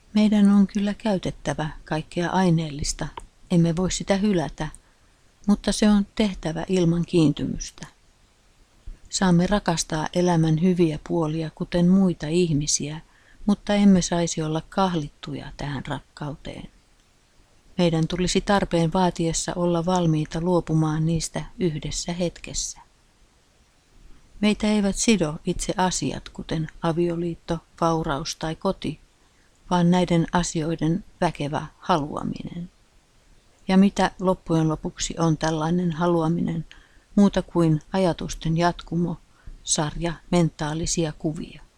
Meidän on kyllä käytettävä kaikkea aineellista, emme voi sitä hylätä, mutta se on tehtävä ilman kiintymystä. Saamme rakastaa elämän hyviä puolia kuten muita ihmisiä, mutta emme saisi olla kahlittuja tähän rakkauteen. Meidän tulisi tarpeen vaatiessa olla valmiita luopumaan niistä yhdessä hetkessä. Meitä eivät sido itse asiat, kuten avioliitto, vauraus tai koti, vaan näiden asioiden väkevä haluaminen. Ja mitä loppujen lopuksi on tällainen haluaminen muuta kuin ajatusten jatkumo, sarja mentaalisia kuvia?